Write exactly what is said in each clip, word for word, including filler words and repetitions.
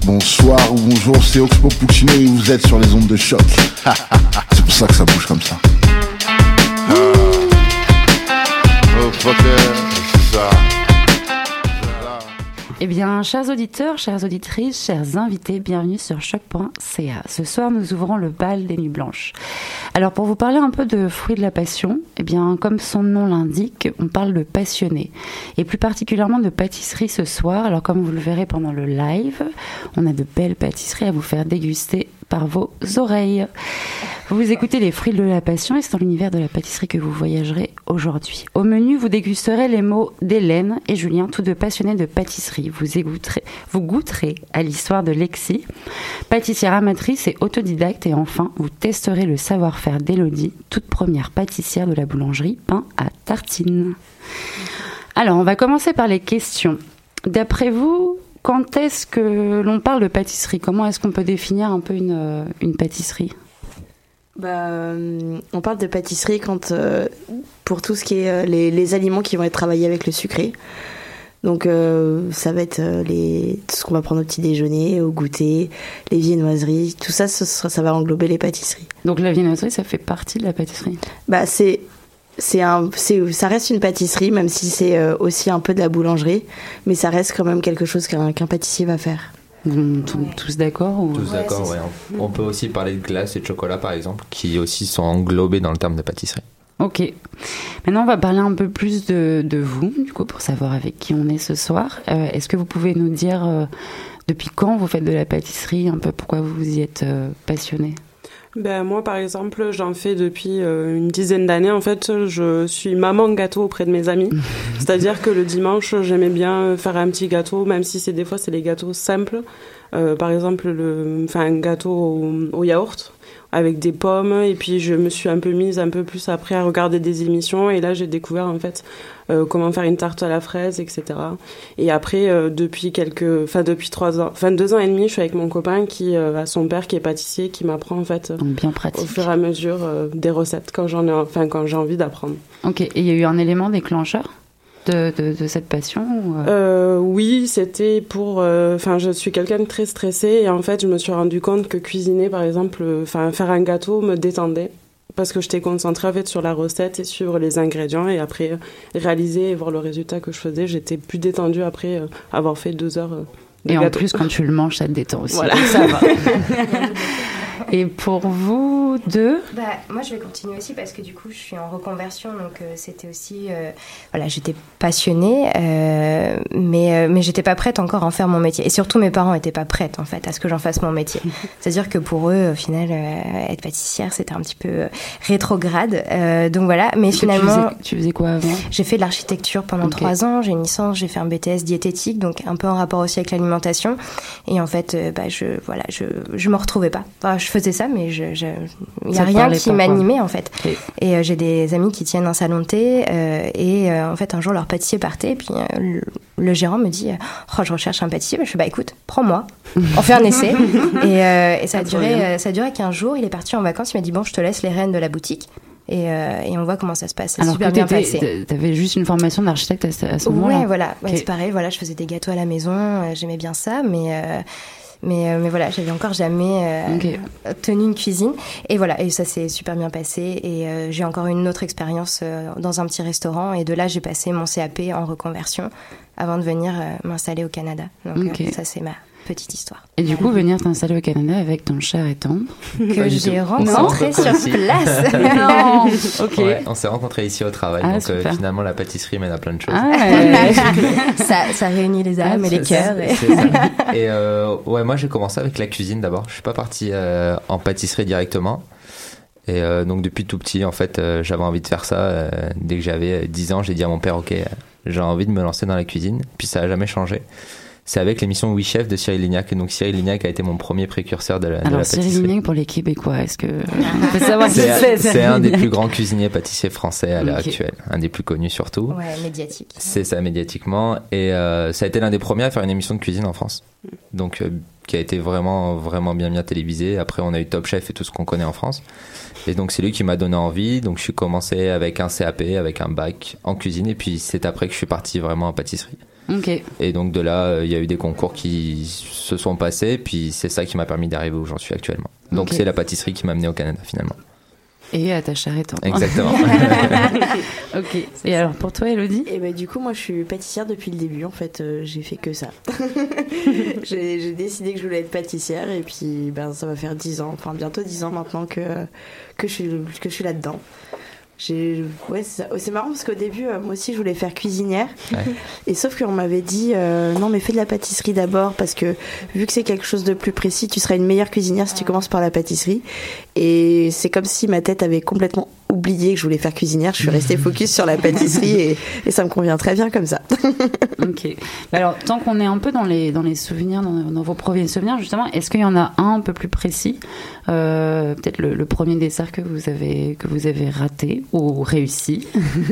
Bonsoir ou bonjour, c'est Oxpo Puccino et vous êtes sur les ondes de choc. C'est pour ça que ça bouge comme ça. Ah. Oh fucker, c'est ça. Eh bien, chers auditeurs, chères auditrices, chers invités, bienvenue sur choc point c a. Ce soir, nous ouvrons le bal des Nuits Blanches. Alors, pour vous parler un peu de Fruits de la Passion, eh bien, comme son nom l'indique, on parle de passionnés. Et plus particulièrement de pâtisserie ce soir. Alors, comme vous le verrez pendant le live, on a de belles pâtisseries à vous faire déguster par vos oreilles. Vous écoutez les Fruits de la Passion et c'est dans l'univers de la pâtisserie que vous voyagerez aujourd'hui. Au menu, vous dégusterez les mots d'Hélène et Julien, tous deux passionnés de pâtisserie. Vous, égoutterez, vous goûterez à l'histoire de Lexi, pâtissière amatrice et autodidacte. Et enfin, vous testerez le savoir-faire d'Élodie, toute première pâtissière de la boulangerie Pain à Tartine. Alors, on va commencer par les questions. D'après vous, quand est-ce que l'on parle de pâtisserie ? Comment est-ce qu'on peut définir un peu une, une pâtisserie ? Bah, euh, on parle de pâtisserie quand, euh, pour tout ce qui est euh, les, les aliments qui vont être travaillés avec le sucré. Donc euh, ça va être euh, les, tout ce qu'on va prendre au petit déjeuner, au goûter, les viennoiseries, tout ça, ça, ça va englober les pâtisseries. Donc la viennoiserie, ça fait partie de la pâtisserie ? Bah, c'est, c'est un, c'est, ça reste une pâtisserie, même si c'est euh, aussi un peu de la boulangerie, mais ça reste quand même quelque chose qu'un, qu'un pâtissier va faire. Vous êtes tous d'accord ou... Tous d'accord, ouais. On, on peut aussi parler de glace et de chocolat, par exemple, qui aussi sont englobés dans le terme de pâtisserie. Ok. Maintenant, on va parler un peu plus de, de vous, du coup, pour savoir avec qui on est ce soir. Euh, est-ce que vous pouvez nous dire euh, depuis quand vous faites de la pâtisserie, un peu pourquoi vous y êtes euh, passionné ? Ben, moi, par exemple, j'en fais depuis euh, une dizaine d'années. En fait, je suis maman gâteau auprès de mes amis. C'est-à-dire que le dimanche, j'aimais bien faire un petit gâteau, même si c'est des fois, c'est les gâteaux simples. Euh, par exemple, le, enfin, un gâteau au, au yaourt avec des pommes. Et puis, je me suis un peu mise un peu plus après à regarder des émissions. Et là, j'ai découvert, en fait, euh, comment faire une tarte à la fraise, et cetera. Et après, euh, depuis quelques, enfin, depuis trois ans, enfin, deux ans et demi, je suis avec mon copain qui euh, a son père qui est pâtissier, qui m'apprend, en fait, Donc bien pratique. au fur et à mesure euh, des recettes quand j'en ai, enfin, quand j'ai envie d'apprendre. Ok. Et il y a eu un élément déclencheur de, de, de cette passion ou... euh, Oui, c'était pour... Enfin, euh, je suis quelqu'un de très stressé et en fait, je me suis rendu compte que cuisiner, par exemple, enfin, faire un gâteau me détendait parce que j'étais concentrée en fait sur la recette et suivre les ingrédients et après euh, réaliser et voir le résultat que je faisais. J'étais plus détendue après euh, avoir fait deux heures euh, de et gâteau. En plus, quand tu le manges, ça te détend aussi. Voilà. Donc ça va. Et pour vous deux ? Bah, moi, je vais continuer aussi parce que du coup, je suis en reconversion. Donc, euh, c'était aussi... Euh, voilà, j'étais passionnée, euh, mais, euh, mais j'étais pas prête encore à en faire mon métier. Et surtout, mes parents étaient pas prêtes, en fait, à ce que j'en fasse mon métier. C'est-à-dire que pour eux, au final, euh, être pâtissière, c'était un petit peu euh, rétrograde. Euh, donc voilà, mais Parce finalement... Tu faisais, tu faisais quoi avant ? J'ai fait de l'architecture pendant okay. trois ans. J'ai une licence, j'ai fait un B T S diététique, donc un peu en rapport aussi avec l'alimentation. Et en fait, euh, bah, je voilà, je je me retrouvais pas. Enfin, je faisais ça, mais je, je il y a rien qui m'animait en fait. Okay. Et euh, j'ai des amis qui tiennent un salon de thé euh, et euh, en fait un jour leur pâtissier partait et puis euh, le, le gérant me dit oh je recherche un pâtissier. Je fais bah écoute prends-moi, on fait un essai et, euh, et ça a duré euh, ça a duré quinze jours. Il est parti en vacances, il m'a dit bon je te laisse les rênes de la boutique. Et, euh, et on voit comment ça se passe. C'est Alors super que bien passé. T'avais juste une formation d'architecte à ce, à ce moment-là. Ouais, voilà. Okay. Ouais, c'est pareil. Voilà, je faisais des gâteaux à la maison. Euh, j'aimais bien ça, mais euh, mais euh, mais voilà, j'avais encore jamais euh, okay. tenu une cuisine. Et voilà, et ça s'est super bien passé. Et euh, j'ai encore une autre expérience euh, dans un petit restaurant. Et de là, j'ai passé mon C A P en reconversion avant de venir euh, m'installer au Canada. Donc okay. euh, ça, c'est ma petite histoire. Et du coup, venir t'installer au Canada avec ton cher et tendre que j'ai rencontré sur place. Non. Ok. Ouais, on s'est rencontrés ici au travail, ah, donc euh, finalement la pâtisserie mène à plein de choses. Ah, ouais. ça, ça réunit les âmes ah, et les cœurs. Et, c'est ça. et euh, ouais, moi j'ai commencé avec la cuisine d'abord. Je suis pas partie euh, en pâtisserie directement. Et euh, donc depuis tout petit, en fait, euh, j'avais envie de faire ça. Euh, dès que j'avais dix ans, j'ai dit à mon père, ok, euh, j'ai envie de me lancer dans la cuisine. Puis ça a jamais changé. C'est avec l'émission Oui Chef de Cyril Lignac. Et donc Cyril Lignac a été mon premier précurseur de la, Alors, de la pâtisserie. Cyril Lignac pour les Québécois, est-ce que on peut savoir qui c'est c'est C'est un des plus grands cuisiniers pâtissiers français à l'heure okay. actuelle, un des plus connus surtout. Ouais, médiatique. C'est ça, médiatiquement. Et euh, ça a été l'un des premiers à faire une émission de cuisine en France. Donc euh, qui a été vraiment vraiment bien bien télévisé. Après, on a eu Top Chef et tout ce qu'on connaît en France. Et donc c'est lui qui m'a donné envie. Donc je suis commencé avec un C A P, avec un bac en cuisine. Et puis c'est après que je suis parti vraiment en pâtisserie. Okay. Et donc de là, il y a eu des concours qui se sont passés, puis c'est ça qui m'a permis d'arriver où j'en suis actuellement. Donc okay. c'est la pâtisserie qui m'a amené au Canada finalement. Et à ta charrette. Exactement. Ok. Et alors pour toi, Elodie ? Et bah, du coup, moi je suis pâtissière depuis le début. En fait, euh, j'ai fait que ça. j'ai, j'ai décidé que je voulais être pâtissière et puis ben, ça va faire dix ans, enfin bientôt dix ans maintenant que, que, je, suis, que je suis là-dedans. J'ai... Ouais, c'est, ça. C'est marrant parce qu'au début, euh, moi aussi, je voulais faire cuisinière. Ouais. Et sauf qu'on m'avait dit, euh, non, mais fais de la pâtisserie d'abord parce que vu que c'est quelque chose de plus précis, tu seras une meilleure cuisinière si tu commences par la pâtisserie. Et c'est comme si ma tête avait complètement oublié que je voulais faire cuisinière. Je suis restée focus sur la pâtisserie et, et ça me convient très bien comme ça. Ok. Alors, tant qu'on est un peu dans les, dans les souvenirs, dans, dans vos premiers souvenirs, justement, est-ce qu'il y en a un un peu plus précis, euh, peut-être le, le premier dessert que vous avez, que vous avez raté ou réussi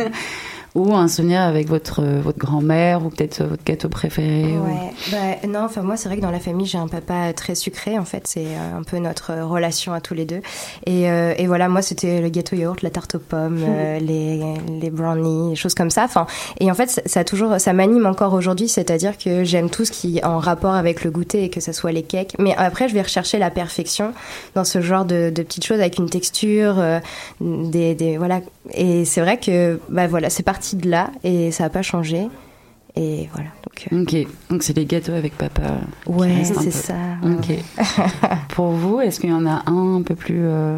ou un souvenir avec votre, votre grand-mère ou peut-être votre gâteau préféré? Ouais, ou... bah, non, enfin moi c'est vrai que dans la famille j'ai un papa très sucré en fait, c'est un peu notre relation à tous les deux. Et, euh, et voilà, moi c'était le gâteau yaourt, la tarte aux pommes, euh, les, les brownies, des choses comme ça. Enfin, et en fait ça, ça, a toujours, ça m'anime encore aujourd'hui, c'est-à-dire que j'aime tout ce qui est en rapport avec le goûter et que ça soit les cakes. Mais après je vais rechercher la perfection dans ce genre de, de petites choses avec une texture, euh, des, des, voilà. Et c'est vrai que bah, voilà, c'est parti de là et ça n'a pas changé et voilà donc euh... ok, donc c'est les gâteaux avec papa. Ouais, c'est peu. Ça ok. Ouais. Pour vous, est-ce qu'il y en a un un peu plus euh,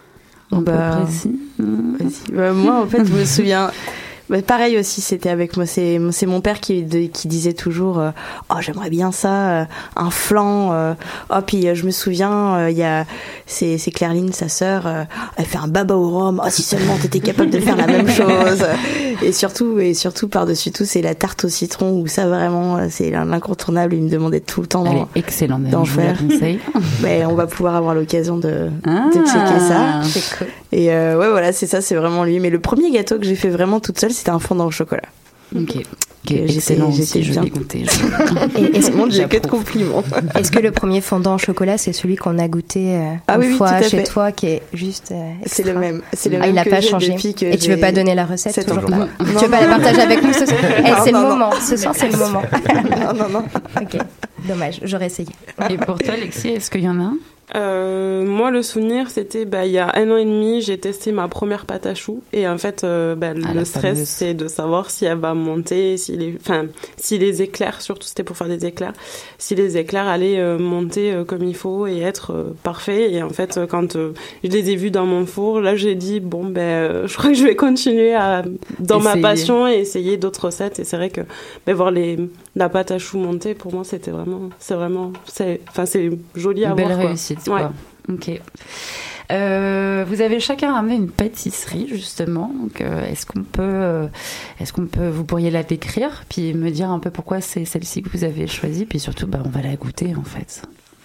un bah, peu précis? Bah, moi en fait je me souviens bah, pareil aussi, c'était avec moi, c'est, c'est mon père qui, de, qui disait toujours euh, oh j'aimerais bien ça, euh, un flan, euh, oh puis euh, je me souviens il euh, y a c'est, c'est Clairline, sa sœur, euh, elle fait un baba au rhum, oh si seulement t'étais capable de faire la même chose. Et surtout et surtout par-dessus tout c'est la tarte au citron où ça vraiment c'est l'incontournable, il me demandait tout le temps elle est excellente d'en faire. Mais on va pouvoir avoir l'occasion de, ah, de checker ça. C'est cool. Et euh, ouais voilà, c'est ça, c'est vraiment lui. Mais le premier gâteau que j'ai fait vraiment toute seule, c'était un fondant au chocolat. Ok, okay. Excellent aussi, je l'ai goûté. Et est-ce que j'ai que de compliments. Est-ce que le premier fondant au chocolat, c'est celui qu'on a goûté euh, ah, une oui, fois oui, chez fait. toi, qui est juste euh, c'est le même, c'est le ah, même. Il n'a pas j'ai changé. Que Et j'ai... tu veux pas donner la recette c'est toujours pas. Non. Tu veux pas la partager avec nous ce soir? Eh, c'est non, le non. moment. Ce soir, c'est le moment. Non, non, non. Ok, dommage. J'aurais essayé. Et pour toi, Alexis, est-ce qu'il y en a un? Euh, moi, le souvenir, c'était bah, il y a un an et demi, j'ai testé ma première pâte à choux. Et en fait, euh, bah, ah, le stress, fameuse. C'est de savoir si elle va monter, si les, enfin, si les éclairs, surtout c'était pour faire des éclairs, si les éclairs allaient euh, monter euh, comme il faut et être euh, parfaits. Et en fait, euh, quand euh, je les ai vus dans mon four, là, j'ai dit, bon, ben, euh, je crois que je vais continuer à, dans essayer. ma passion et essayer d'autres recettes. Et c'est vrai que ben, voir les, la pâte à choux monter, pour moi, c'était vraiment, c'est vraiment, c'est, enfin, c'est joli à Belle voir. Quoi. Réussite. Ouais. Ok. Euh, vous avez chacun ramené une pâtisserie justement. Donc, euh, est-ce qu'on peut, euh, est-ce qu'on peut, vous pourriez la décrire, puis me dire un peu pourquoi c'est celle-ci que vous avez choisie, puis surtout, bah, on va la goûter en fait.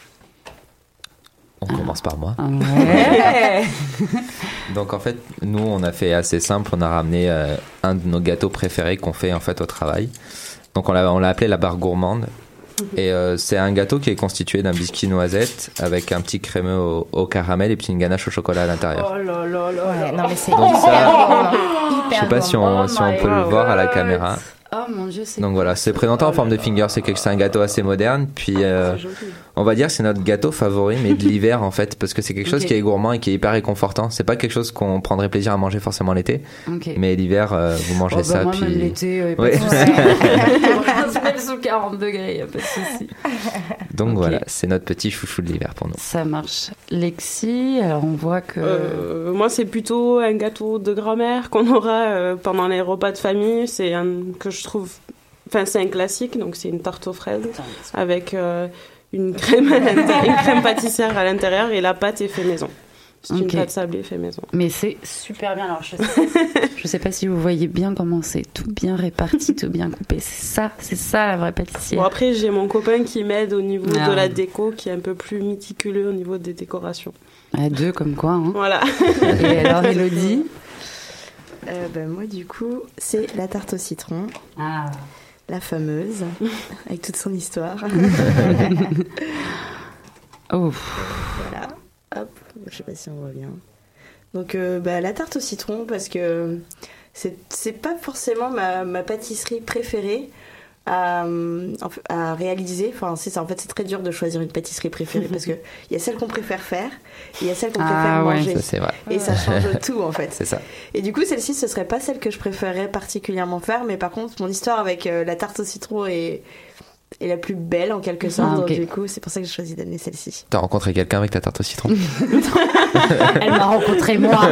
On ah. commence par moi. Ouais. Donc en fait, nous, on a fait assez simple. On a ramené euh, un de nos gâteaux préférés qu'on fait en fait au travail. Donc on l'a, on l'a appelé la barre gourmande. Et euh, c'est un gâteau qui est constitué d'un biscuit noisette avec un petit crémeux au, au caramel et puis une ganache au chocolat à l'intérieur. Oh là là là. Ouais, non mais c'est donc hyper ça, gourmand. Je sais pas si on, oh si on peut God. le voir à la caméra. Oh mon Dieu, c'est donc voilà, c'est présenté en forme de finger, c'est, quelque, c'est un gâteau assez moderne. Puis euh, on va dire que c'est notre gâteau favori, mais de l'hiver en fait, parce que c'est quelque chose okay. qui est gourmand et qui est hyper réconfortant. C'est pas quelque chose qu'on prendrait plaisir à manger forcément l'été, okay. mais l'hiver euh, vous mangez oh, bah ça. Moi, puis même l'été, euh, ouais. pas de souci. On se sous quarante degrés, y a pas de souci. Donc okay. voilà, c'est notre petit chouchou de l'hiver pour nous. Ça marche. Lexi, alors on voit que euh, moi c'est plutôt un gâteau de grand-mère qu'on aura euh, pendant les repas de famille. C'est un que je trouve, enfin c'est un classique, donc c'est une tarte aux fraises avec euh, une crème, à une crème pâtissière à l'intérieur et la pâte est fait maison. C'est okay. une pâte sablée fait maison. Mais c'est super bien. Alors je sais, je sais pas si vous voyez bien comment c'est tout bien réparti, tout bien coupé. C'est ça, c'est ça la vraie pâtissière. Bon après j'ai mon copain qui m'aide au niveau ah. de la déco, qui est un peu plus méticuleux au niveau des décorations. À deux comme quoi. Hein. Voilà. Et alors Elodie? Euh, ben, moi, du coup, c'est la tarte au citron. Ah. La fameuse, avec toute son histoire. Oh. Voilà. Hop. Je sais pas si on voit bien. Donc, euh, bah, la tarte au citron, parce que c'est, c'est pas forcément ma, ma pâtisserie préférée. à, à réaliser. Enfin, c'est ça. En fait, c'est très dur de choisir une pâtisserie préférée parce que il y a celle qu'on préfère faire et il y a celle qu'on ah, préfère ouais. manger. Ça, c'est vrai. Et ça change tout en fait. C'est ça. Et du coup, celle-ci, ce serait pas celle que je préférerais particulièrement faire, mais par contre, mon histoire avec euh, la tarte au citron est, est la plus belle en quelque sorte. Ah, okay. Donc, du coup, c'est pour ça que j'ai choisi d'amener celle-ci. T'as rencontré quelqu'un avec ta tarte au citron? Elle m'a rencontré moi.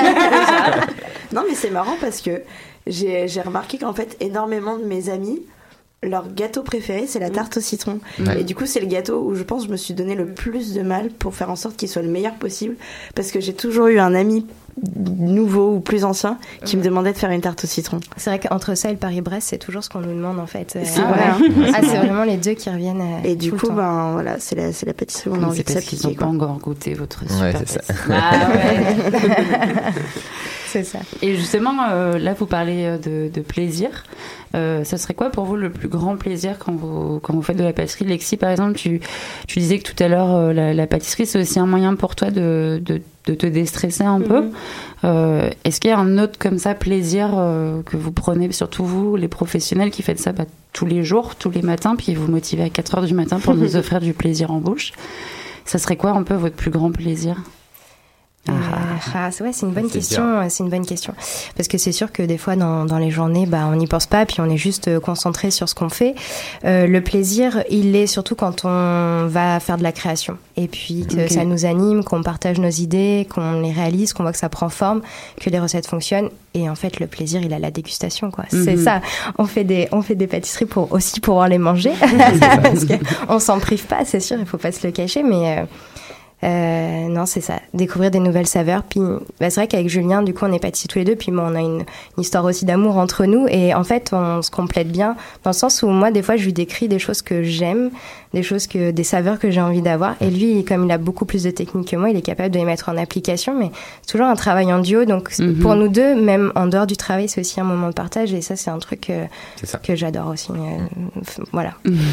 Non, mais c'est marrant parce que j'ai, j'ai remarqué qu'en fait, énormément de mes amis, leur gâteau préféré, c'est la tarte au citron. Ouais. Et du coup, c'est le gâteau où je pense que je me suis donné le plus de mal pour faire en sorte qu'il soit le meilleur possible. Parce que j'ai toujours eu un ami nouveau ou plus ancien qui ouais. me demandait de faire une tarte au citron. C'est vrai qu'entre ça et le Paris-Brest, c'est toujours ce qu'on nous demande en fait. C'est ah, vrai. Hein. Ah, c'est vraiment les deux qui reviennent. Euh, et du coup, ben voilà, c'est la, c'est la pâtisserie qu'on a envie de s'appliquer. Ils n'ont pas encore goûté votre super ouais, c'est ça. Ah ouais. C'est ça. Et justement, euh, là, vous parlez de, de plaisir. Euh, ça serait quoi pour vous le plus grand plaisir quand vous, quand vous faites de la pâtisserie? Lexi, par exemple, tu, tu disais que tout à l'heure, euh, la, la pâtisserie, c'est aussi un moyen pour toi de, de, de te déstresser un mm-hmm. peu. Euh, est-ce qu'il y a un autre comme ça plaisir euh, que vous prenez, surtout vous, les professionnels qui faites ça bah, tous les jours, tous les matins, puis vous motivez à quatre heures du matin pour nous offrir du plaisir en bouche? Ça serait quoi un peu votre plus grand plaisir? Ah, ah, c'est, ouais, c'est une bonne c'est question. Bien. C'est une bonne question. Parce que c'est sûr que des fois, dans, dans les journées, bah, on n'y pense pas, puis on est juste concentré sur ce qu'on fait. Euh, le plaisir, il est surtout quand on va faire de la création. Et puis que okay. ça nous anime, qu'on partage nos idées, qu'on les réalise, qu'on voit que ça prend forme, que les recettes fonctionnent. Et en fait, le plaisir, il a la dégustation, quoi. Mm-hmm. C'est ça. On fait des, on fait des pâtisseries pour aussi pouvoir les manger. Parce qu'on s'en prive pas, c'est sûr, il faut pas se le cacher, mais... Euh, Euh, non, c'est ça, découvrir des nouvelles saveurs. Puis bah, c'est vrai qu'avec Julien, du coup, on est pâtissiers tous les deux, puis bon, on a une, une histoire aussi d'amour entre nous, et en fait, on se complète bien dans le sens où moi, des fois, je lui décris des choses que j'aime, des choses que, des saveurs que j'ai envie d'avoir, et lui, comme il a beaucoup plus de technique que moi, il est capable de les mettre en application, mais c'est toujours un travail en duo. Donc mm-hmm. pour nous deux, même en dehors du travail, c'est aussi un moment de partage, et ça, c'est un truc euh, ça. que j'adore aussi. Euh, voilà.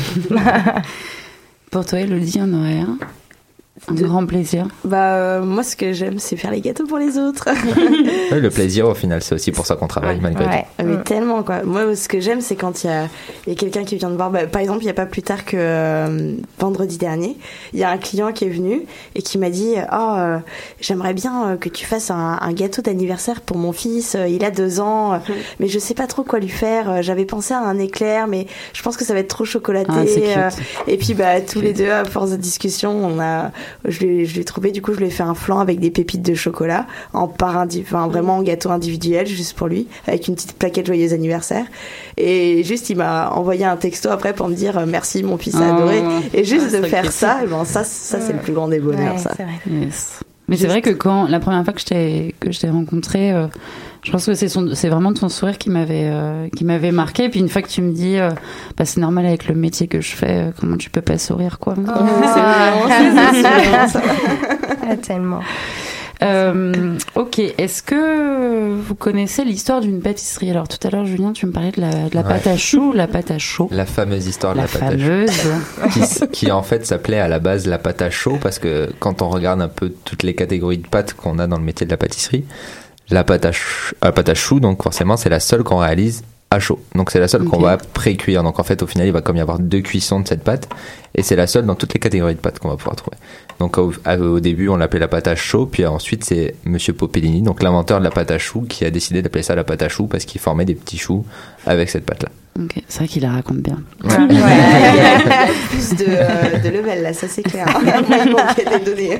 Pour toi, Elodie, on aurait un Un de... grand plaisir. Bah euh, moi ce que j'aime c'est faire les gâteaux pour les autres. Oui, le plaisir au final c'est aussi pour ça qu'on travaille ouais. malgré ouais. tout. Mais mmh. tellement quoi. Moi ce que j'aime c'est quand il y a, y a quelqu'un qui vient de voir. Bah, par exemple il y a pas plus tard que euh, vendredi dernier, il y a un client qui est venu et qui m'a dit oh euh, j'aimerais bien euh, que tu fasses un, un gâteau d'anniversaire pour mon fils. Euh, il a deux ans, euh, mmh. mais je sais pas trop quoi lui faire. Euh, j'avais pensé à un éclair, mais je pense que ça va être trop chocolaté. Ah, c'est cute. Euh, et puis bah tous les deux à force de discussion on a Je l'ai, je l'ai trouvé, du coup, je lui ai fait un flan avec des pépites de chocolat, en part indi- enfin, vraiment en gâteau individuel, juste pour lui, avec une petite plaquette joyeux anniversaire. Et juste, il m'a envoyé un texto après pour me dire merci, mon fils a adoré. Oh, et juste ah, de faire ça, ben, ça, ça, c'est le plus grand des bonheurs, ouais, ça. C'est vrai. Yes. Mais juste... c'est vrai que quand, la première fois que je t'ai, que je t'ai rencontré, euh, je pense que c'est, son, c'est vraiment ton sourire qui m'avait, euh, qui m'avait marqué. Et puis une fois que tu me dis, euh, bah, c'est normal avec le métier que je fais, euh, comment tu peux pas sourire, quoi. Oh, c'est vraiment, c'est vraiment ça. Ah, tellement. Euh, ok, est-ce que vous connaissez l'histoire d'une pâtisserie? Alors tout à l'heure, Julien, tu me parlais de la, de la ouais. pâte à choux, la pâte à chaud. La fameuse histoire de la, la pâte fameuse. à chaud. qui, qui en fait s'appelait à la base la pâte à chaud parce que quand on regarde un peu toutes les catégories de pâtes qu'on a dans le métier de la pâtisserie, la pâte à, ch- la pâte à choux, donc forcément, c'est la seule qu'on réalise à chaud. Donc c'est la seule okay. qu'on va pré-cuire. Donc en fait, au final, il va comme y avoir deux cuissons de cette pâte et c'est la seule dans toutes les catégories de pâtes qu'on va pouvoir trouver. Donc au, au début, on l'appelait la pâte à chaud, puis ensuite c'est Monsieur Popellini, donc l'inventeur de la pâte à choux, qui a décidé d'appeler ça la pâte à choux parce qu'il formait des petits choux avec cette pâte-là. Ok, c'est vrai qu'il la raconte bien. Ouais. Ouais. Il y a plus de, euh, de level là, ça c'est clair. Il manquait des données.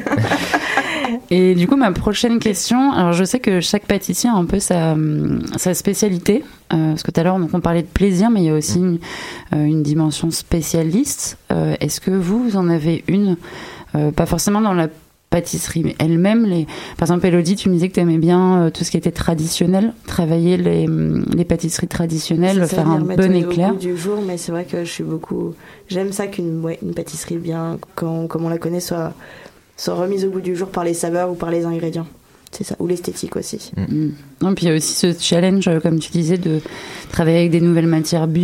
Et du coup, ma prochaine question, alors je sais que chaque pâtissier a un peu sa, sa spécialité, euh, parce que tout à l'heure donc on parlait de plaisir, mais il y a aussi une, euh, une dimension spécialiste. Euh, est-ce que vous, vous en avez une, euh, pas forcément dans la pâtisserie, mais elle-même, les... par exemple, Elodie, tu me disais que tu aimais bien euh, tout ce qui était traditionnel, travailler les, les pâtisseries traditionnelles, ça, ça faire un bon éclair. Au goût du jour, mais c'est vrai que je suis beaucoup. J'aime ça qu'une ouais, une pâtisserie bien, comme, comme on la connaît, soit, soit remise au goût du jour par les saveurs ou par les ingrédients. C'est ça, ou l'esthétique aussi. Mmh. Non, puis il y a aussi ce challenge, comme tu disais, de travailler avec des nouvelles matières bio.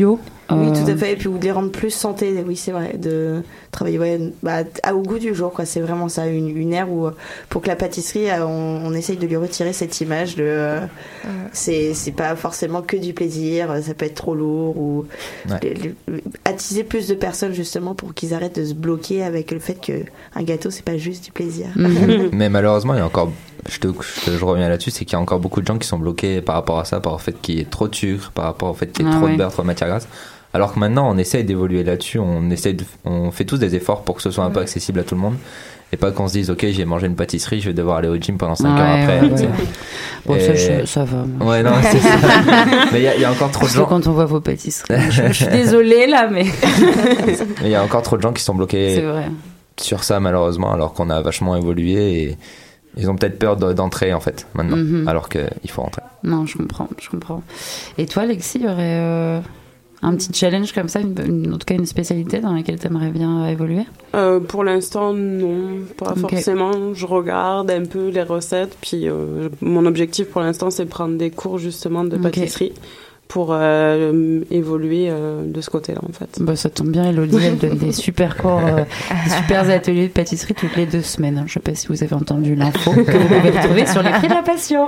Oui, euh... tout à fait. Et puis ou de les rendre plus santé. Oui, c'est vrai. De travailler ouais, bah, à, au goût du jour, quoi. C'est vraiment ça, une, une ère où pour que la pâtisserie, on, on essaye de lui retirer cette image de. Euh, ouais. c'est c'est pas forcément que du plaisir. Ça peut être trop lourd ou ouais. les, les, attiser plus de personnes justement pour qu'ils arrêtent de se bloquer avec le fait que un gâteau c'est pas juste du plaisir. Mm-hmm. Mais malheureusement, il y a encore. Je, te, je, je reviens là-dessus, c'est qu'il y a encore beaucoup de gens qui sont bloqués par rapport à ça, par rapport au fait qu'il y ait trop de sucre, par rapport au fait qu'il y ait ah, trop ouais. de beurre, trop de matière grasse. Alors que maintenant, on essaye d'évoluer là-dessus, on, essaye de, on fait tous des efforts pour que ce soit un ouais. peu accessible à tout le monde. Et pas qu'on se dise, ok, j'ai mangé une pâtisserie, je vais devoir aller au gym pendant cinq ouais, heures après. Ouais, ouais. Bon, et... ça, je, ça va. Moi. Ouais, non, c'est ça. Mais il y, y a encore trop de gens. Quand on voit vos pâtisseries. je, je suis désolée, là, mais. Mais il y a encore trop de gens qui sont bloqués c'est vrai. sur ça, malheureusement, alors qu'on a vachement évolué et. Ils ont peut-être peur d'entrer, en fait, maintenant, mm-hmm. alors qu'il faut rentrer. Non, je comprends, je comprends. Et toi, Alexis, il y aurait euh, un petit challenge comme ça, une, une, en tout cas une spécialité dans laquelle tu aimerais bien évoluer euh, Pour l'instant, non, pas okay. forcément. Je regarde un peu les recettes, puis euh, mon objectif pour l'instant, c'est de prendre des cours, justement, de pâtisserie. Okay. Pour euh, évoluer euh, de ce côté-là, en fait. Bah, ça tombe bien, Elodie, elle donne des super cours, euh, des super ateliers de pâtisserie toutes les deux semaines. Je ne sais pas si vous avez entendu l'info que vous pouvez retrouver sur les Prix de la Passion.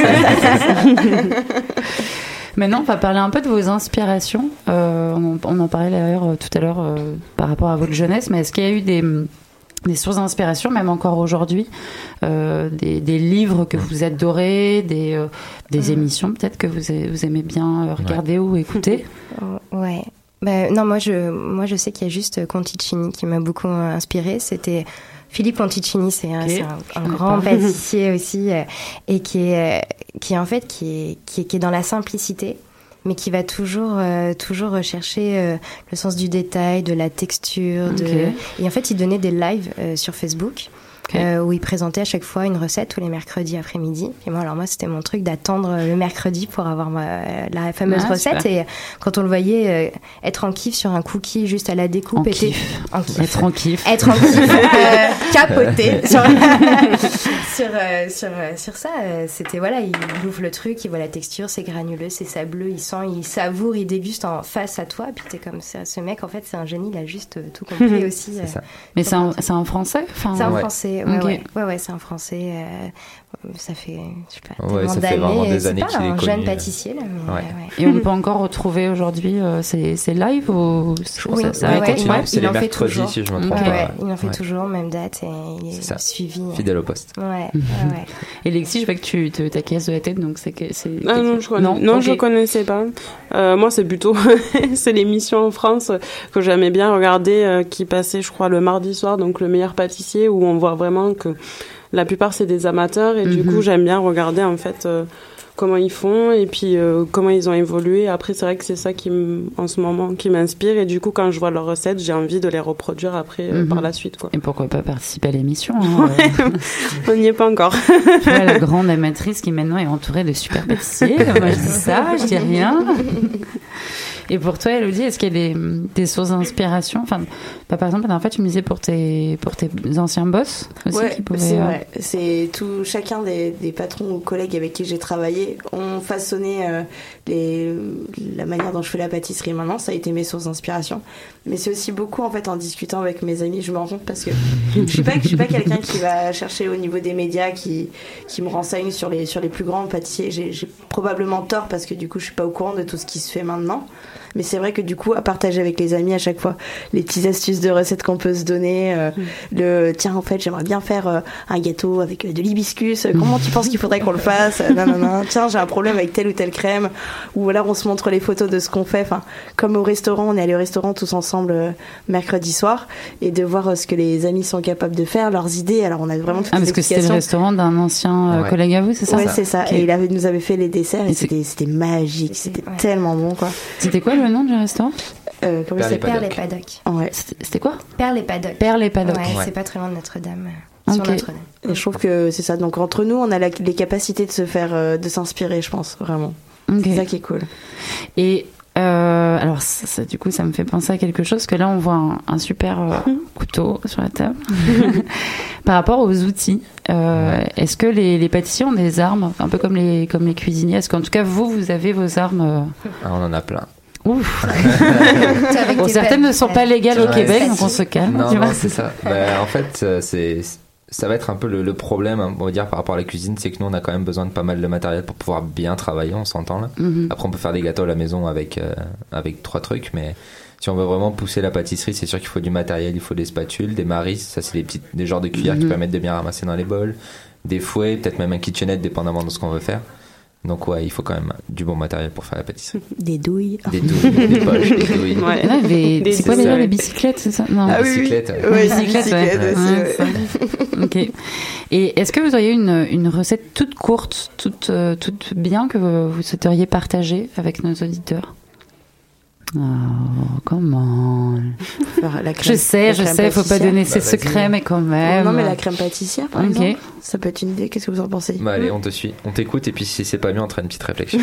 Maintenant, on va parler un peu de vos inspirations. Euh, on, on en parlait d'ailleurs euh, tout à l'heure euh, par rapport à votre jeunesse, mais est-ce qu'il y a eu des... des sources d'inspiration, même encore aujourd'hui, euh, des, des livres que vous adorez, des, euh, des émissions peut-être que vous, vous aimez bien regarder ouais. ou écouter. Ouais. Bah, non, moi je, moi je sais qu'il y a juste Conticini qui m'a beaucoup inspirée. C'était Philippe Conticini, c'est un, okay. un, un grand pâtissier aussi, euh, et qui est, qui est en fait qui est, qui est, qui est dans la simplicité, mais qui va toujours, euh, toujours rechercher euh, le sens du détail, de la texture. De... Okay. Et en fait, il donnait des lives euh, sur Facebook okay. euh, où il présentait à chaque fois une recette tous les mercredis après-midi. Et moi, alors moi, c'était mon truc d'attendre le mercredi pour avoir ma, la fameuse ah, recette. Super. Et quand on le voyait euh, être en kiff sur un cookie juste à la découpe, en était kiff. En kiff. Être en kiff. Être en kiff. euh, capoté sur sur, euh, sur, euh, sur ça. Euh, c'était voilà, il ouvre le truc, il voit la texture, c'est granuleux, c'est sableux, il sent, il savoure, il déguste en face à toi. Puis t'es comme ça, ce mec, en fait, c'est un génie, il a juste euh, tout compris aussi. C'est ça. Euh, Mais c'est un, c'est un français enfin, C'est un ouais. français, ouais, okay. ouais, ouais, ouais, c'est un français. Euh, ça fait, je sais pas, ouais, ça fait vraiment des années qu'il est connu. C'est pas un jeune pâtissier, là. Mais, ouais. ouais, ouais. Et on peut encore retrouver aujourd'hui euh, ces, ces lives ou oui, ça, ça ouais, a ouais, été il, en, c'est il les en fait mercredis, toujours. Si je me trompe okay. pas. Ouais, il en fait ouais. toujours, même date, et il est, est suivi. Fidèle au poste. Ouais, ouais, ouais. Et Lexi, je vois que tu te t'acquiesces de la tête, donc c'est que c'est. Ah non, je connais. Non, non okay. je connaissais pas. Euh, moi, c'est plutôt c'est l'émission en France que j'aimais bien regarder, euh, qui passait, je crois, le mardi soir, donc le meilleur pâtissier, où on voit vraiment que la plupart c'est des amateurs, et mm-hmm. du coup, j'aime bien regarder en fait. Euh, comment ils font et puis euh, comment ils ont évolué. Après, c'est vrai que c'est ça qui m... en ce moment qui m'inspire, et du coup quand je vois leurs recettes, j'ai envie de les reproduire après euh, mm-hmm. par la suite, quoi. Et pourquoi pas participer à l'émission, hein, ouais. euh... On n'y est pas encore. Ouais, la grande amatrice qui maintenant est entourée de super pâtissiers. Moi je dis ça, je dis rien. Et pour toi, Elodie, est-ce qu'il y a des, des sources d'inspiration? Enfin, bah, par exemple, en fait, tu me disais pour tes, pour tes anciens boss aussi, ouais, qui pouvaient... c'est euh... vrai. C'est tout, chacun des, des patrons ou collègues avec qui j'ai travaillé ont façonné euh, les, la manière dont je fais la pâtisserie maintenant. Ça a été mes sources d'inspiration. Mais c'est aussi beaucoup, en fait, en discutant avec mes amis, je me rends compte, parce que je suis pas, je suis pas quelqu'un qui va chercher au niveau des médias, qui, qui me renseigne sur les, sur les plus grands pâtissiers. J'ai, j'ai probablement tort, parce que du coup, je suis pas au courant de tout ce qui se fait maintenant. Mais c'est vrai que du coup, à partager avec les amis à chaque fois, les petites astuces de recettes qu'on peut se donner, euh, mmh. le tiens, en fait, j'aimerais bien faire euh, un gâteau avec de l'hibiscus, comment tu penses qu'il faudrait qu'on le fasse? Non, non, non, tiens, j'ai un problème avec telle ou telle crème. Ou alors, on se montre les photos de ce qu'on fait. Enfin, comme au restaurant, on est allé au restaurant tous ensemble euh, mercredi soir, et de voir euh, ce que les amis sont capables de faire, leurs idées. Alors, on a vraiment toutes ah, les parce que c'était le restaurant d'un ancien euh, ouais. collègue à vous, c'est ça? Ouais, c'est ça. Okay. Et il avait, nous avait fait les desserts, et, et c'était, c'était magique. C'était ouais. tellement bon, quoi. C'était quoi le nom du restaurant? Euh, comment c'est Perle et Paddock. Ouais. C'était, c'était quoi? Perle et Paddock. Perle et Paddock. Ouais, ouais. C'est pas très loin de Notre-Dame. Okay. Sur Notre-Dame. Et je trouve que c'est ça. Donc entre nous, on a la, les capacités de se faire, euh, de s'inspirer, je pense, vraiment. Okay. C'est ça qui est cool. Et euh, alors, ça, ça, du coup, ça me fait penser à quelque chose, que là, on voit un, un super euh, couteau sur la table. Par rapport aux outils, euh, ouais. est-ce que les, les pâtissiers ont des armes, un peu comme les, comme les cuisiniers? Est-ce qu'en tout cas, vous, vous avez vos armes euh... ah, on en a plein. Ouf. Bon, certaines ne sont pas légales au ouais. Québec, donc on se calme. Non, tu non, vois. c'est ça. Bah, en fait, c'est, ça va être un peu le, le problème, on va dire, par rapport à la cuisine, c'est que nous, on a quand même besoin de pas mal de matériel pour pouvoir bien travailler, on s'entend là. Mm-hmm. Après, on peut faire des gâteaux à la maison avec, euh, avec trois trucs, mais si on veut vraiment pousser la pâtisserie, c'est sûr qu'il faut du matériel, il faut des spatules, des maris, ça c'est des, petites, des genres de cuillères mm-hmm. qui permettent de bien ramasser dans les bols, des fouets, peut-être même un KitchenAid, dépendamment de ce qu'on veut faire. Donc ouais, il faut quand même du bon matériel pour faire la pâtisserie. Des douilles. Des douilles, des poches, des douilles. Ouais. Non, des, des, c'est quoi d'ailleurs les bicyclettes, c'est ça? Non. Ah oui, bicyclettes. Oui, ouais. Ouais, bicyclettes ouais. aussi. Ouais. Ok. Et est-ce que vous auriez une, une recette toute courte, toute, euh, toute bien que vous, vous souhaiteriez partager avec nos auditeurs? Oh, comment Je sais, je sais, faut pas donner ses bah, secrets, mais quand même. Non, mais la crème pâtissière, par okay. exemple, ça peut être une idée. Qu'est-ce que vous en pensez? Bah allez, on te suit, on t'écoute, et puis si c'est pas mieux, on te fera une petite réflexion.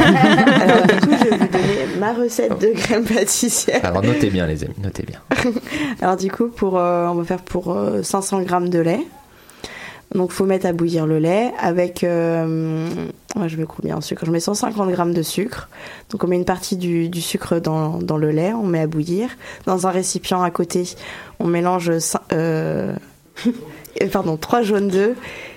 Alors du coup, je vais vous donner ma recette de crème pâtissière. Alors notez bien, les amis, notez bien. Alors du coup, pour, euh, on va faire pour euh, cinq cents grammes de lait. Donc, il faut mettre à bouillir le lait avec... Euh, ouais, je mets combien en sucre? Je mets cent cinquante grammes de sucre. Donc, on met une partie du, du sucre dans, dans le lait. On met à bouillir. Dans un récipient à côté, on mélange euh, pardon, trois jaunes d'œufs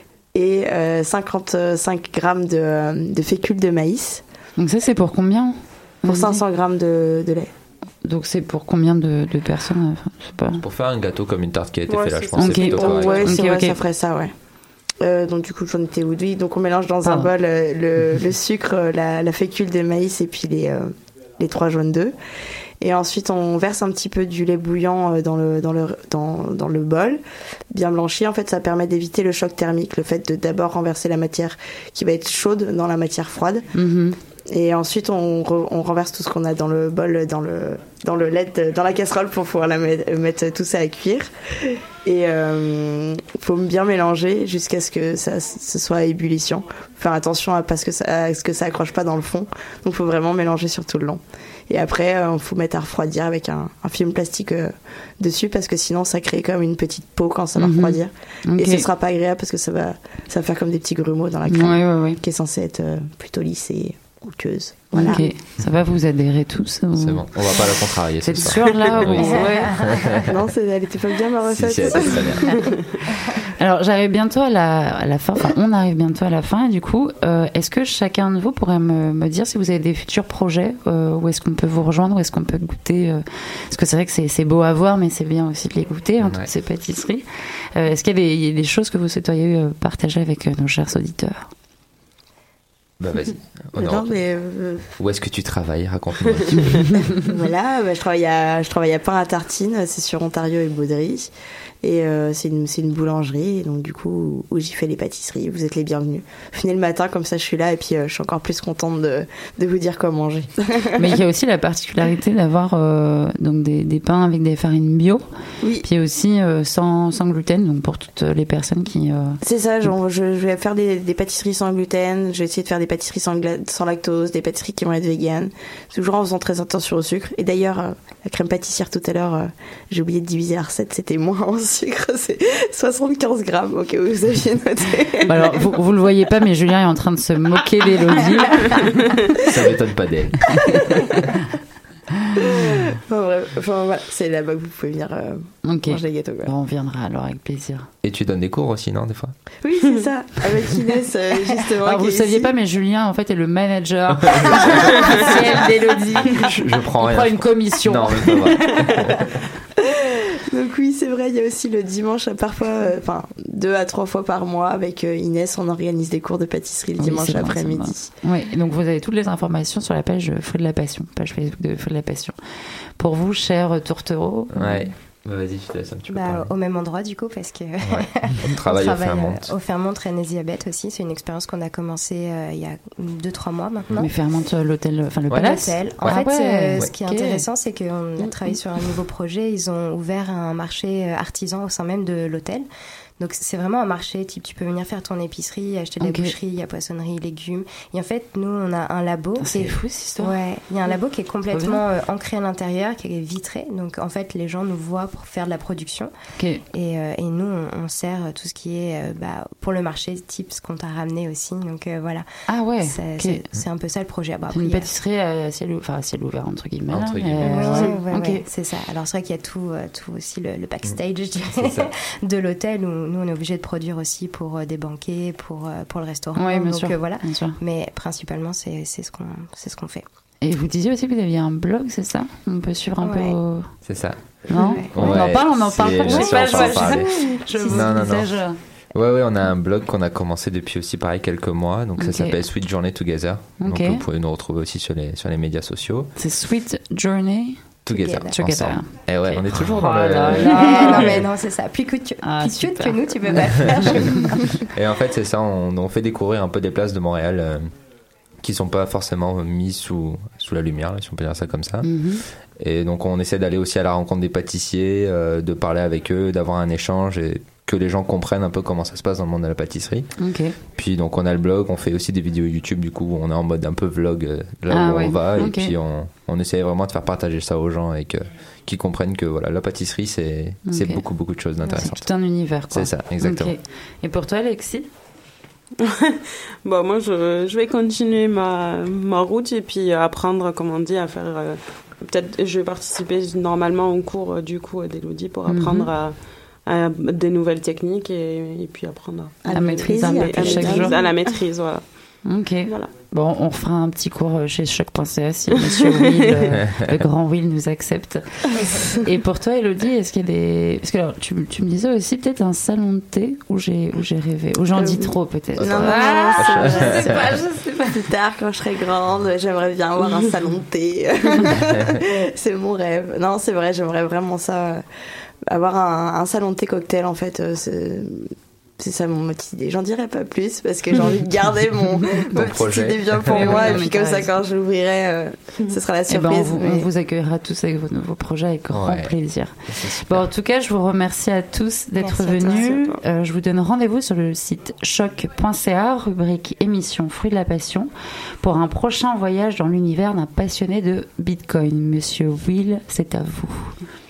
et euh, cinquante-cinq grammes de, de fécule de maïs. Donc, ça, c'est pour combien? Pour cinq cents grammes de, de lait. Donc c'est pour combien de, de personnes? Enfin, je sais pas. Pour faire un gâteau comme une tarte qui a été ouais, faite là, je pense okay. que c'est plutôt correct. Ouais, c'est okay, vrai, okay. ça ferait ça, ouais. Euh, donc du coup, j'en étais où? Oui, donc on mélange dans Pardon. un bol euh, le, le sucre, la, la fécule de maïs et puis les, euh, les trois jaunes d'œufs. Et ensuite, on verse un petit peu du lait bouillant dans le, dans le, dans, dans le bol, bien blanchi. En fait, ça permet d'éviter le choc thermique, le fait de d'abord renverser la matière qui va être chaude dans la matière froide. Mm-hmm. Et ensuite, on, re, on renverse tout ce qu'on a dans le bol, dans le, dans le lait, dans la casserole pour pouvoir la mettre, mettre tout ça à cuire. Et il euh, faut bien mélanger jusqu'à ce que ça ce soit à ébullition. Faire attention à, parce que ça, à ce que ça accroche pas dans le fond. Donc, il faut vraiment mélanger sur tout le long. Et après, il euh, faut mettre à refroidir avec un, un film plastique euh, dessus parce que sinon, ça crée comme une petite peau quand ça va mm-hmm. refroidir. Okay. Et ce sera pas agréable parce que ça va, ça va faire comme des petits grumeaux dans la crème ouais, ouais, ouais. qui est censée être euh, plutôt lisse et goûteuse. Voilà. Ok, ça va, vous adhérez tous ou... C'est bon, on va pas la contrarier. C'est sûr là oui. ouais. Non, c'est, elle était pas bien ma recette. Si, si, elle était très bien. Alors j'arrive bientôt à la, à la fin, enfin on arrive bientôt à la fin et du coup, euh, est-ce que chacun de vous pourrait me, me dire si vous avez des futurs projets, euh, où est-ce qu'on peut vous rejoindre, où est-ce qu'on peut goûter euh, parce que c'est vrai que c'est, c'est beau à voir, mais c'est bien aussi de les goûter, hein, ouais. toutes ces pâtisseries. Euh, est-ce qu'il y a des, des choses que vous souhaiteriez euh, partager avec euh, nos chers auditeurs? Bah vas-y. Non, mais euh... Où est-ce que tu travailles? Raconte-moi. Voilà, bah, je travaille à je travaille à Pain à Tartine, c'est sur Ontario et Baudry. Et euh, c'est, une, c'est une boulangerie, et donc du coup, où, où j'y fais les pâtisseries. Vous êtes les bienvenus. Venez le matin, comme ça je suis là, et puis euh, je suis encore plus contente de, de vous dire quoi manger. Mais il y a aussi la particularité d'avoir euh, donc des, des pains avec des farines bio, oui. Puis aussi euh, sans, sans gluten, donc pour toutes les personnes qui... Euh... C'est ça, genre, je, je vais faire des, des pâtisseries sans gluten, je vais essayer de faire des pâtisseries sans, gla- sans lactose, des pâtisseries qui vont être véganes, toujours en faisant très attention au sucre. Et d'ailleurs, euh, la crème pâtissière tout à l'heure, euh, j'ai oublié de diviser la recette, c'était moins en sucre, c'est soixante-quinze grammes, au cas où vous aviez noté. Bah alors, vous, vous le voyez pas, mais Julien est en train de se moquer d'Élodie. Ça m'étonne pas d'elle. Enfin, bref, enfin, voilà, c'est là-bas que vous pouvez venir euh, okay. manger les gâteaux. Quoi. Bon, on viendra alors avec plaisir. Et tu donnes des cours aussi, non, des fois? Oui, c'est ça, avec Inès, euh, justement. Alors, vous ne saviez pas, mais Julien, en fait, est le manager officiel d'Élodie. Je, je prends Il rien. prend une commission. Non, mais pas vrai. Donc oui, c'est vrai, il y a aussi le dimanche, parfois, enfin, euh, deux à trois fois par mois, avec euh, Inès, on organise des cours de pâtisserie le oui, dimanche après-midi. Oui, donc vous avez toutes les informations sur la page Fruits de la Passion, page Facebook de Fruits de la Passion. Pour vous, chers tourtereaux. Ouais. Bah vas-y, je te laisse un petit peu bah, parler. Au même endroit, du coup, parce que ouais. on travaille, on travaille au Fairmont. Au Fairmont René-Ziabet aussi. C'est une expérience qu'on a commencé euh, il y a deux trois mois maintenant. Mais Fairmont, l'hôtel, enfin le ouais. palace. L'hôtel. En ouais. fait, ah ouais. euh, ouais. ce qui est okay. intéressant, c'est qu'on a travaillé sur un nouveau projet. Ils ont ouvert un marché artisan au sein même de l'hôtel. Donc c'est vraiment un marché type, tu peux venir faire ton épicerie, acheter de okay. la boucherie, il y a poissonnerie, légumes. Et en fait, nous, on a un labo. C'est qui est, fou, cette histoire. Ouais, il y a un labo qui est complètement euh, ancré à l'intérieur, qui est vitré. Donc en fait, les gens nous voient pour faire de la production. Okay. Et, euh, et nous, on, on sert tout ce qui est euh, bah, pour le marché, type ce qu'on t'a ramené aussi. Donc euh, voilà. Ah ouais. C'est, okay. c'est, c'est un peu ça le projet. Bon, c'est une pâtisserie à ciel, enfin, à ciel ouvert, entre guillemets. Entre guillemets. Euh, ouais, ouais, okay. ouais, c'est ça. Alors c'est vrai qu'il y a tout, euh, tout aussi le, le backstage je dirais, de l'hôtel où nous, on est obligé de produire aussi pour euh, des banquets, pour, euh, pour le restaurant. Oui, bien Donc sûr. Euh, voilà. Bien sûr. Mais principalement, c'est, c'est, ce qu'on, c'est ce qu'on fait. Et vous disiez aussi que vous aviez un blog, c'est ça? On peut suivre un ouais. peu au... C'est ça. Non ouais. On ouais. en parle, on en parle c'est... pas. Je sais pas, je, je, je, je non, non, non. Je... Ouais, ouais, on a un blog qu'on a commencé depuis aussi pareil quelques mois, donc okay. ça s'appelle Sweet Journey Together. Okay. Donc vous pouvez nous retrouver aussi sur les, sur les médias sociaux. C'est Sweet Journey Together. Together. Et ouais, okay. on est toujours dans oh le... Là là. Non mais non, c'est ça. Plus cute que, ah, plus cute que nous, tu peux pas faire. Et en fait, c'est ça, on, on fait découvrir un peu des places de Montréal euh, qui sont pas forcément mises sous, sous la lumière, là, si on peut dire ça comme ça. Mm-hmm. Et donc on essaie d'aller aussi à la rencontre des pâtissiers, euh, de parler avec eux, d'avoir un échange et que les gens comprennent un peu comment ça se passe dans le monde de la pâtisserie. Okay. Puis donc on a le blog, on fait aussi des vidéos YouTube, du coup on est en mode un peu vlog euh, là ah, où ouais. on va, okay. et puis on, on essaie vraiment de faire partager ça aux gens et que, qu'ils comprennent que voilà, la pâtisserie c'est, okay. c'est beaucoup beaucoup de choses d'intéressant. C'est tout un univers, quoi. C'est ça, exactement. Okay. Et pour toi, Alexis? Bon, moi je, je vais continuer ma, ma route et puis apprendre, comme on dit, à faire... Euh, peut-être je vais participer normalement au cours du coup d'Elodie pour apprendre mm-hmm. à, à des nouvelles techniques et, et puis apprendre à, à la maîtrise, à, à, chaque jour. À la maîtrise, voilà. Ok. Voilà. Bon, on fera un petit cours chez choc point c a si Monsieur Will, euh, le grand Will, nous accepte. Et pour toi, Elodie, est-ce qu'il y a des... Parce que alors, tu, tu me disais aussi peut-être un salon de thé où j'ai, où j'ai rêvé. Où j'en euh, dis trop, peut-être. Non, non, ah, non, je sais pas, je sais pas. Plus tard, quand je serai grande, j'aimerais bien avoir un salon de thé. C'est mon rêve. Non, c'est vrai, j'aimerais vraiment ça. Avoir un, un salon de thé cocktail, en fait, c'est... C'est ça mon petite idée. J'en dirai pas plus parce que j'ai envie de garder mon, mon petite idée bien pour moi. Ouais, et puis comme ça, quand je l'ouvrirai, euh, ce sera la surprise. Eh ben, on, vous, mais... on vous accueillera tous avec vos nouveaux projets avec grand ouais, plaisir. Bon, en tout cas, je vous remercie à tous d'être Merci venus. Euh, je vous donne rendez-vous sur le site choc point c a, rubrique émission Fruits de la Passion, pour un prochain voyage dans l'univers d'un passionné de Bitcoin. Monsieur Will, c'est à vous.